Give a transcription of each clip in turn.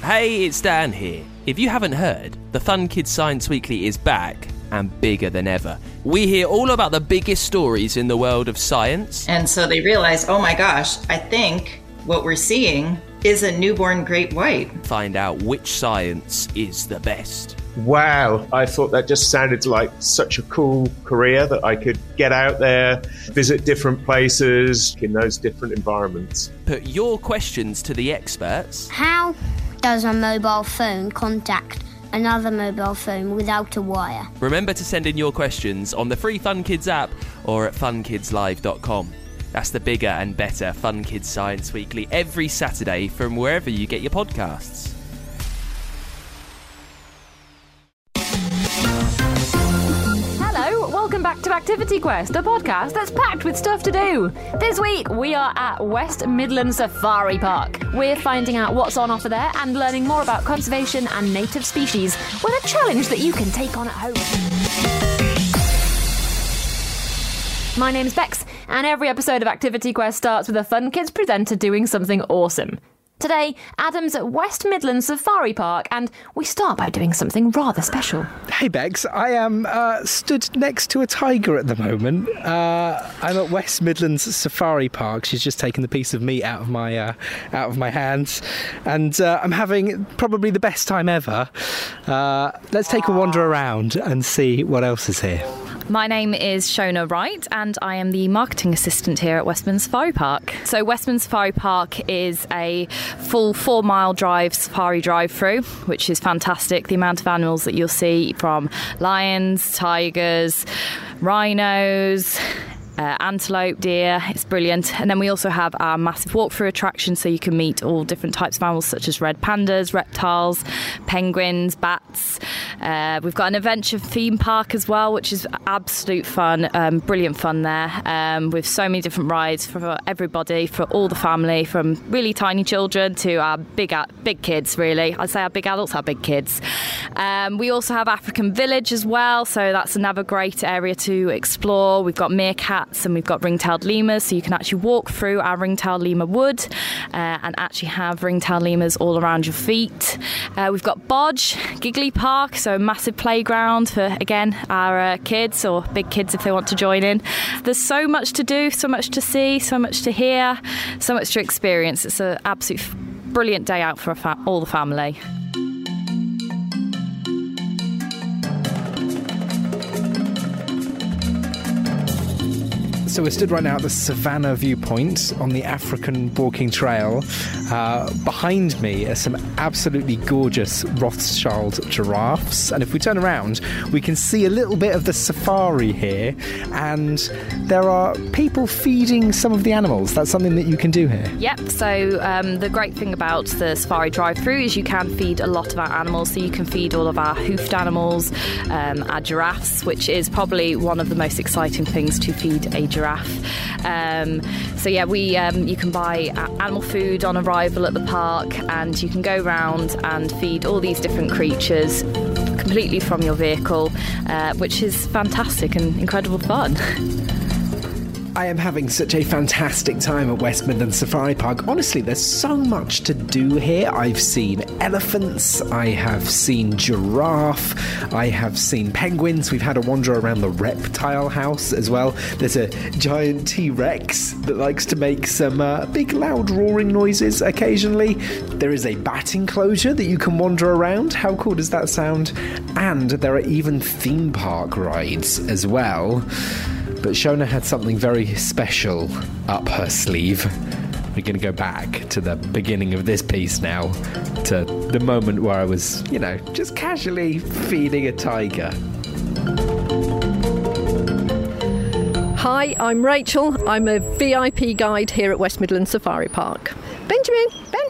Hey, it's Dan here. If you haven't heard, the Fun Kids Science Weekly is back and bigger than ever. We hear all about the biggest stories in the world of science. And so they realize, oh my gosh, I think what we're seeing is a newborn great white. Find out which science is the best. Wow, I thought that just sounded like such a cool career that I could get out there, visit different places in those different environments. Put your questions to the experts. How does a mobile phone contact another mobile phone without a wire? Remember to send in your questions on the free Fun Kids app or at funkidslive.com. That's the bigger and better Fun Kids Science Weekly every Saturday from wherever you get your podcasts. Hello, welcome back to Activity Quest, a podcast that's packed with stuff to do. This week we are at West Midlands Safari Park. We're finding out what's on offer there and learning more about conservation and native species with a challenge that you can take on at home. My name's Bex, and every episode of Activity Quest starts with a Fun Kids presenter doing something awesome. Today, Adam's at West Midlands Safari Park, and we start by doing something rather special. Hey Bex, I am stood next to a tiger at the moment. I'm at West Midlands Safari Park. She's just taken the piece of meat out of my hands, and I'm having probably the best time ever. Let's take a wander around and see what else is here. My name is Shona Wright and I am the marketing assistant here at West Midlands Safari Park. So West Midlands Safari Park is a full 4-mile drive safari drive-through, which is fantastic. The amount of animals that you'll see, from lions, tigers, rhinos, antelope, deer, it's brilliant. And then we also have our massive walkthrough attraction, so you can meet all different types of animals such as red pandas, reptiles, penguins, bats. We've got an adventure theme park as well, which is absolute fun, brilliant fun there, with so many different rides for everybody, for all the family, from really tiny children to our big kids, really. I'd say our big adults, our big kids. We also have African Village as well, so that's another great area to explore. We've got meerkats and we've got ring-tailed lemurs, so you can actually walk through our ring-tailed lemur wood and actually have ring-tailed lemurs all around your feet. We've got Bodge, Giggly Park, so a massive playground for, again, our kids or big kids if they want to join in. There's so much to do, so much to see, so much to hear, so much to experience. It's an absolute brilliant day out for all the family. So we're stood right now at the Savannah viewpoint on the African Walking Trail. Behind me are some absolutely gorgeous Rothschild giraffes. And if we turn around, we can see a little bit of the safari here. And there are people feeding some of the animals. That's something that you can do here. Yep, so the great thing about the safari drive-through is you can feed a lot of our animals. So you can feed all of our hoofed animals, our giraffes, which is probably one of the most exciting things to feed a giraffe. So yeah, you can buy animal food on arrival at the park, and you can go round and feed all these different creatures completely from your vehicle, which is fantastic and incredible fun. I am having such a fantastic time at West Midlands Safari Park. Honestly, there's so much to do here. I've seen elephants, I have seen giraffe, I have seen penguins. We've had a wander around the reptile house as well. There's a giant T-Rex that likes to make some big loud roaring noises occasionally. There is a bat enclosure that you can wander around. How cool does that sound? And there are even theme park rides as well. But Shona had something very special up her sleeve. We're going to go back to the beginning of this piece now, to the moment where I was, just casually feeding a tiger. Hi, I'm Rachel. I'm a VIP guide here at West Midlands Safari Park. Benjamin,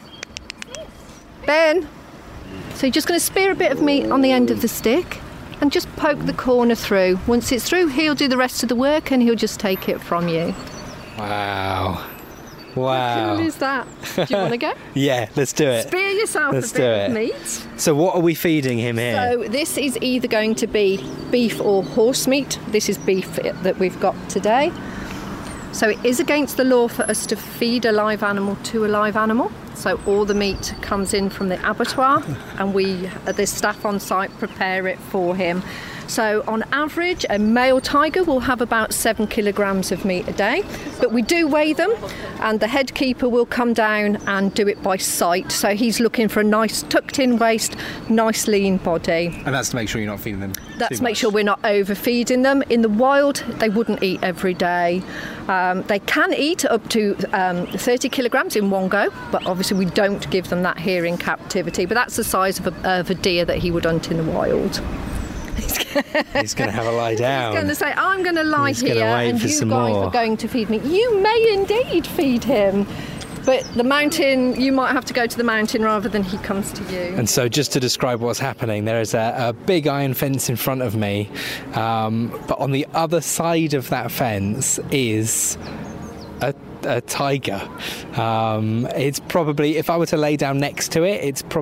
Ben. So you're just going to spear a bit of meat on the end of the stick and just poke the corner through. Once it's through, he'll do the rest of the work and he'll just take it from you. Wow. How cool is that? Do you want to go? Yeah, let's do it. Spear yourself a bit of meat. So what are we feeding him here? So this is either going to be beef or horse meat. This is beef that we've got today. So it is against the law for us to feed a live animal to a live animal. So all the meat comes in from the abattoir, and the staff on site prepare it for him. So on average, a male tiger will have about 7 kilograms of meat a day, but we do weigh them, and the head keeper will come down and do it by sight. So he's looking for a nice tucked in waist, nice lean body. And that's to make sure you're not feeding them That's to make sure we're not overfeeding them. In the wild, they wouldn't eat every day. They can eat up to 30 kilograms in one go, but obviously we don't give them that here in captivity. But that's the size of a deer that he would hunt in the wild. He's going to have a lie down. He's going to say, I'm going to lie here and you guys more. are going to feed me. You may indeed feed him. But the mountain, you might have to go to the mountain rather than he comes to you. And so just to describe what's happening, there is a big iron fence in front of me, but on the other side of that fence is a tiger. It's probably, if I were to lay down next to it, it's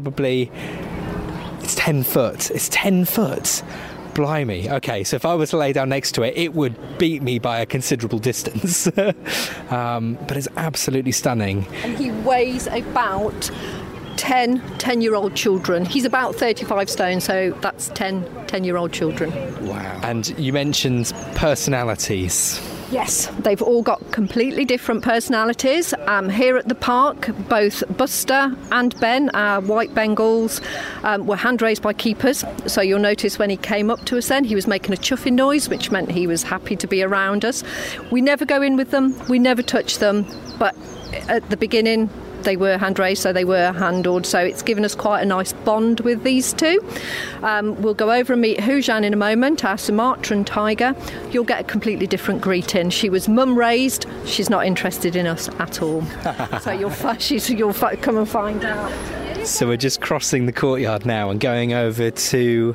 10 foot. It's 10 foot. Blimey. Okay, so if I were to lay down next to it, it would beat me by a considerable distance. But it's absolutely stunning. And he weighs about 10-year-old children. He's about 35 stone, so that's 10-year-old children. Wow. And you mentioned personalities. Yes, they've all got completely different personalities. Here at the park, both Buster and Ben, our white Bengals, were hand-raised by keepers. So you'll notice when he came up to us then, he was making a chuffing noise, which meant he was happy to be around us. We never go in with them, we never touch them, but at the beginning, they were hand-raised, so they were handled. So it's given us quite a nice bond with these two. We'll go over and meet Hujan in a moment, our Sumatran tiger. You'll get a completely different greeting. She was mum-raised. She's not interested in us at all. So you'll come and find out. So we're just crossing the courtyard now and going over to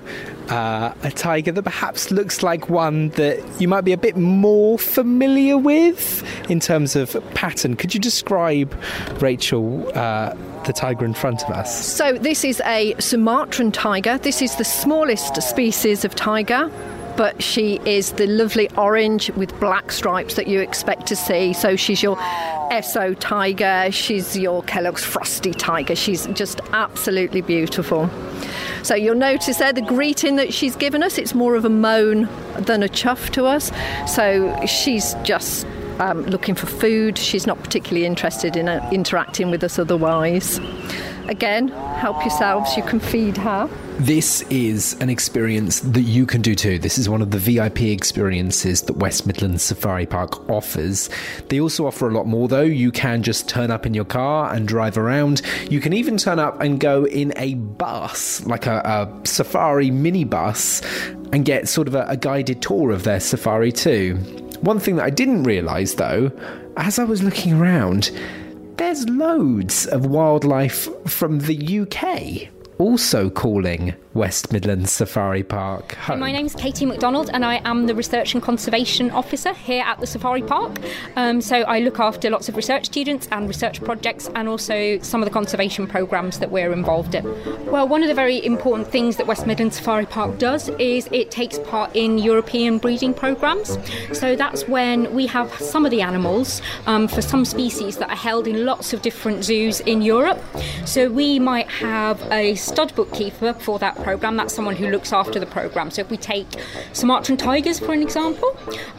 a tiger that perhaps looks like one that you might be a bit more familiar with in terms of pattern. Could you describe, Rachel, the tiger in front of us? So this is a Sumatran tiger. This is the smallest species of tiger, but she is the lovely orange with black stripes that you expect to see. So she's your Esso tiger, she's your Kellogg's Frosty tiger. She's just absolutely beautiful. So you'll notice there the greeting that she's given us, it's more of a moan than a chuff to us. So she's just looking for food. She's not particularly interested in interacting with us otherwise. Again, help yourselves, you can feed her. This is an experience that you can do too. This is one of the VIP experiences that West Midlands Safari Park offers. They also offer a lot more though. You can just turn up in your car and drive around. You can even turn up and go in a bus, like a safari minibus, and get sort of a guided tour of their safari too. One thing that I didn't realise though, as I was looking around, there's loads of wildlife from the UK also calling West Midlands Safari Park home. My name's Katie McDonald and I am the Research and Conservation Officer here at the Safari Park. So I look after lots of research students and research projects and also some of the conservation programmes that we're involved in. Well, one of the very important things that West Midlands Safari Park does is it takes part in European breeding programmes. So that's when we have some of the animals for some species that are held in lots of different zoos in Europe. So we might have a stud bookkeeper for that programme. That's someone who looks after the programme. So if we take Sumatran tigers for an example,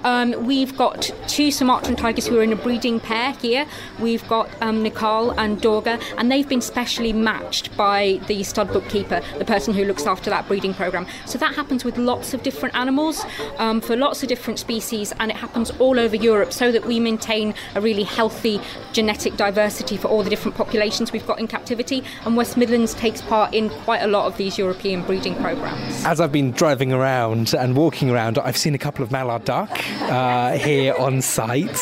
we've got 2 Sumatran tigers who are in a breeding pair here. We've got Nicole and Dorga, and they've been specially matched by the stud bookkeeper, the person who looks after that breeding programme. So that happens with lots of different animals for lots of different species, and it happens all over Europe so that we maintain a really healthy genetic diversity for all the different populations we've got in captivity, and West Midlands takes part in quite a lot of these European breeding programmes. As I've been driving around and walking around, I've seen a couple of mallard duck here on site.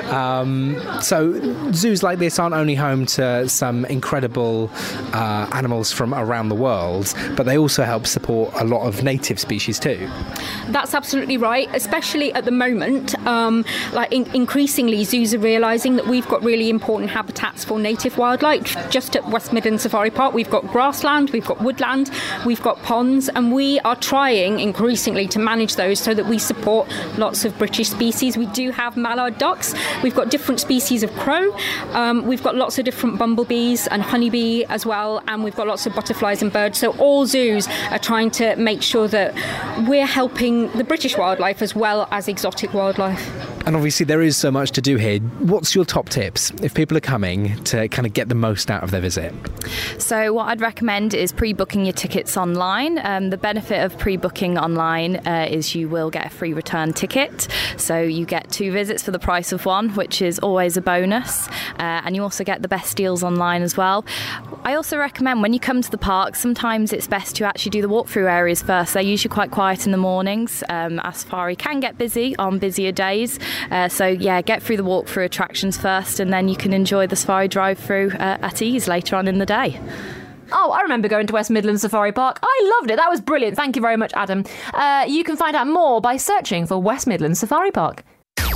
So zoos like this aren't only home to some incredible animals from around the world, but they also help support a lot of native species too. That's absolutely right, especially at the moment. Increasingly, zoos are realising that we've got really important habitats for native wildlife. Just at West Midlands Safari Park, we've got grasslands grassland, we've got woodland, we've got ponds, and we are trying increasingly to manage those so that we support lots of British species. We do have mallard ducks, we've got different species of crow, we've got lots of different bumblebees and honeybee as well, and we've got lots of butterflies and birds. So all zoos are trying to make sure that we're helping the British wildlife as well as exotic wildlife. And obviously there is so much to do here. What's your top tips if people are coming to kind of get the most out of their visit? So what I'd recommend is pre-booking your tickets online. The benefit of pre-booking online is you will get a free return ticket. So you get 2 visits for the price of 1, which is always a bonus. And you also get the best deals online as well. I also recommend when you come to the park, sometimes it's best to actually do the walkthrough areas first. They're usually quite quiet in the mornings. Our safari can get busy on busier days. So get through the walkthrough attractions first, and then you can enjoy the safari drive-through at ease later on in the day. Oh, I remember going to West Midlands Safari Park. I loved it. That was brilliant. Thank you very much, Adam. You can find out more by searching for West Midlands Safari Park.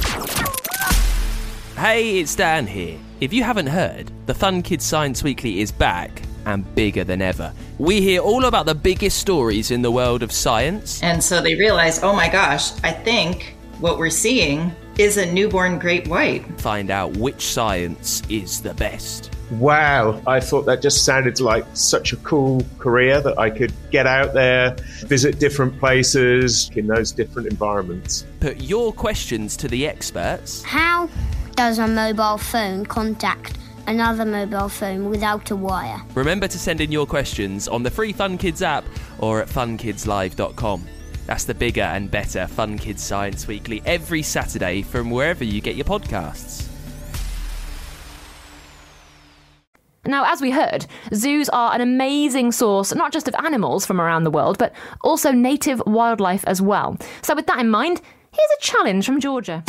Hey, it's Dan here. If you haven't heard, the Fun Kids Science Weekly is back and bigger than ever. We hear all about the biggest stories in the world of science. And so they realize, oh my gosh, I think what we're seeing is a newborn great white. Find out which science is the best. Wow, I thought that just sounded like such a cool career that I could get out there, visit different places in those different environments. Put your questions to the experts. How does a mobile phone contact another mobile phone without a wire? Remember to send in your questions on the free Fun Kids app or at funkidslive.com. That's the bigger and better Fun Kids Science Weekly every Saturday from wherever you get your podcasts. Now, as we heard, zoos are an amazing source not just of animals from around the world, but also native wildlife as well. So with that in mind, here's a challenge from Georgia.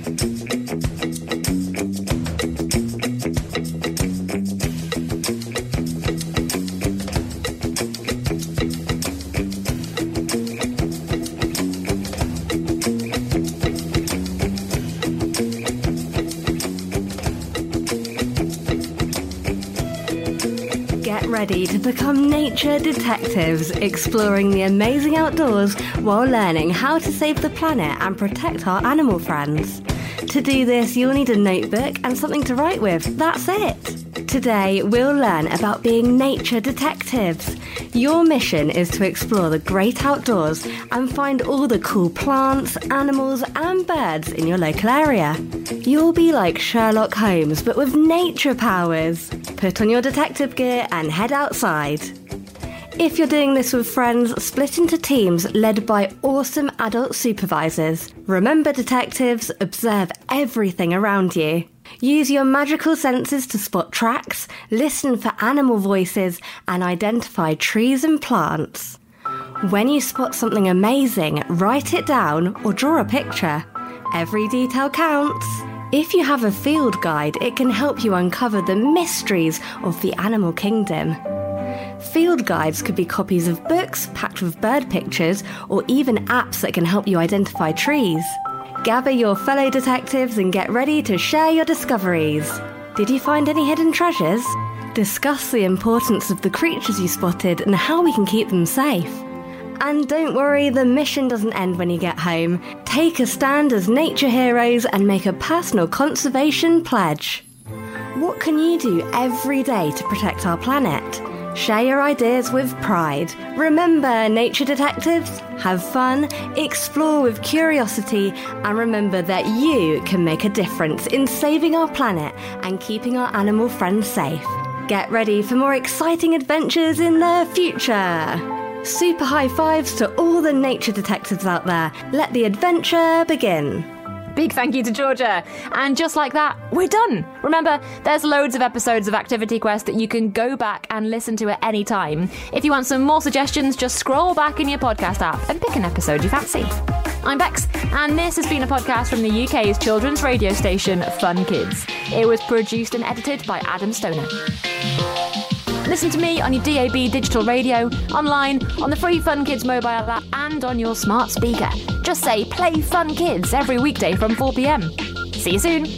Ready to become nature detectives, exploring the amazing outdoors while learning how to save the planet and protect our animal friends. To do this, you'll need a notebook and something to write with. That's it. Today, we'll learn about being nature detectives. Your mission is to explore the great outdoors and find all the cool plants, animals, and birds in your local area. You'll be like Sherlock Holmes, but with nature powers. Put on your detective gear and head outside. If you're doing this with friends, split into teams led by awesome adult supervisors. Remember, detectives, observe everything around you. Use your magical senses to spot tracks, listen for animal voices, and identify trees and plants. When you spot something amazing, write it down or draw a picture. Every detail counts. If you have a field guide, it can help you uncover the mysteries of the animal kingdom. Field guides could be copies of books packed with bird pictures or even apps that can help you identify trees. Gather your fellow detectives and get ready to share your discoveries. Did you find any hidden treasures? Discuss the importance of the creatures you spotted and how we can keep them safe. And don't worry, the mission doesn't end when you get home. Take a stand as nature heroes and make a personal conservation pledge. What can you do every day to protect our planet? Share your ideas with pride. Remember, nature detectives, have fun, explore with curiosity, and remember that you can make a difference in saving our planet and keeping our animal friends safe. Get ready for more exciting adventures in the future. Super high fives to all the nature detectives out there. Let the adventure begin. Big thank you to Georgia. And just like that, we're done. Remember, there's loads of episodes of Activity Quest that you can go back and listen to at any time. If you want some more suggestions, just scroll back in your podcast app and pick an episode you fancy. I'm Bex, and this has been a podcast from the UK's children's radio station, Fun Kids. It was produced and edited by Adam Stoner. Listen to me on your DAB digital radio, online, on the free Fun Kids mobile app, and on your smart speaker. Just say, play Fun Kids every weekday from 4 p.m. See you soon.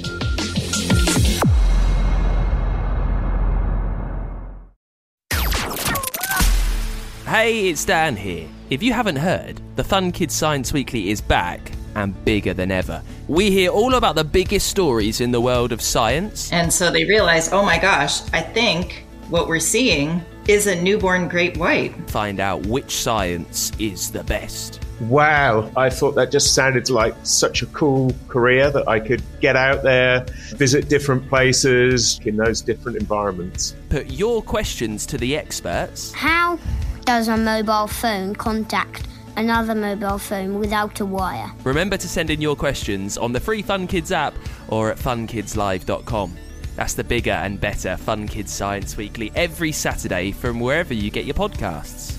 Hey, it's Dan here. If you haven't heard, the Fun Kids Science Weekly is back and bigger than ever. We hear all about the biggest stories in the world of science. And so they realize, oh my gosh, I think what we're seeing is a newborn great white. Find out which science is the best. Wow, I thought that just sounded like such a cool career that I could get out there, visit different places in those different environments. Put your questions to the experts. How does a mobile phone contact another mobile phone without a wire? Remember to send in your questions on the free Fun Kids app or at funkidslive.com. That's the bigger and better Fun Kids Science Weekly every Saturday from wherever you get your podcasts.